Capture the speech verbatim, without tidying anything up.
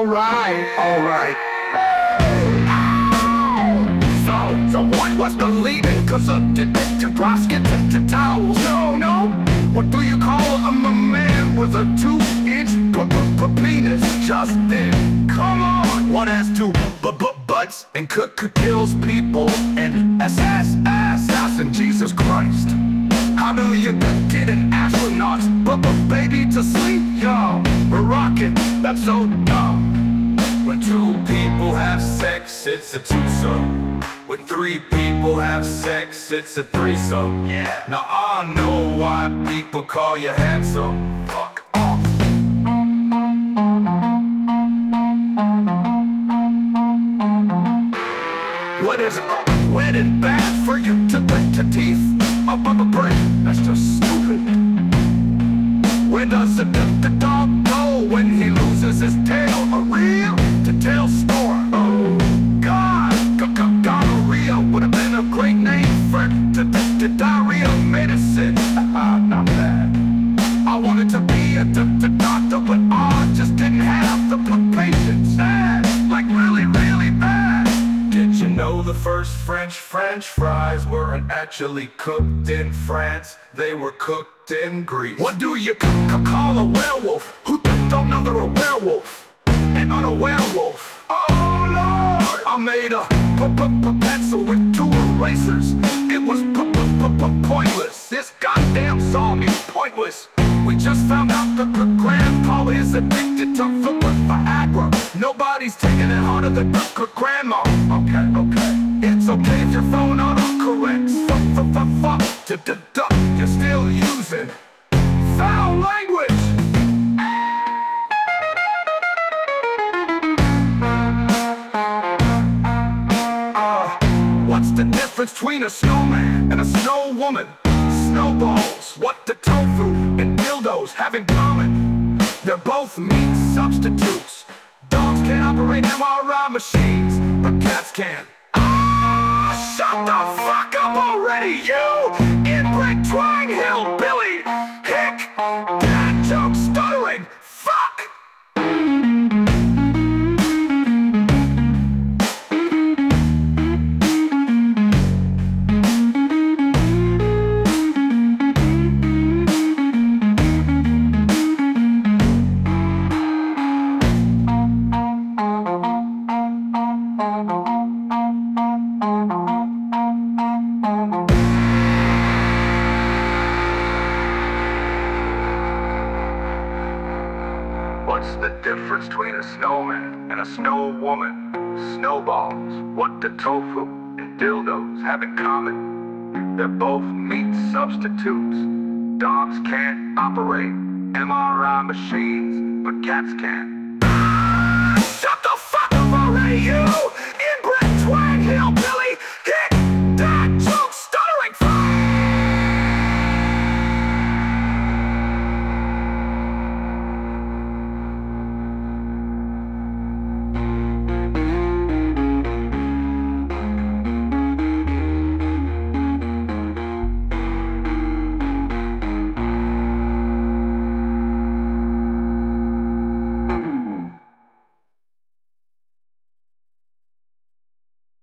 alright, alright. So, someone was believing cause of the Nebraska to towels. No, no, what do you call a man with a two-inch penis? Just then, come on. One has two butts and cook kills people and ass ass assassin Jesus Christ. How do you get an astronaut but baby to sleep? Yo, we're rocking, that's so dumb. When two people have sex, it's a twosome. When three people have sex, it's a threesome. Yeah. Now I know why people call you handsome. Fuck off. What is it? When it's bad for you to lick the teeth up of a brick? That's just stupid. Where does the, the, the dog go when he loses his tail? A real detail store. Oh God, gonorrhea would have been a great name for the, the, the diarrhea medicine. Not bad. I wanted to be a the, the doctor, but I just didn't have the patience. Sad, like really, really bad. Did you know the first French French fries weren't actually cooked in France? They were cooked in Greece. What do you call a werewolf who don't know they're a werewolf and not a werewolf? Oh Lord, I made a pencil with two erasers. It was pointless. This goddamn song is pointless. We just found out that the grandpa is addicted to Viagra. Nobody's taking it harder than the grandma. Okay, okay. It's okay if your phone autocorrects. Fuck, fuck, fuck, fuck. To deduct, you're still using foul language. Uh, what's the difference between a snowman and a snow woman? Snowballs, what do tofu and dildos have in common? They're both meat substitutes. Dogs can't operate M R I machines, but cats can. Ah, shut the fuck up already, you inbred twang hillbilly hick. Bad joke stuttering. Fuck. What's the difference between a snowman and a snow woman? Snowballs, what do tofu and dildos have in common? They're both meat substitutes. Dogs can't operate M R I machines, but cats can. Ah, shut the fuck up already, you!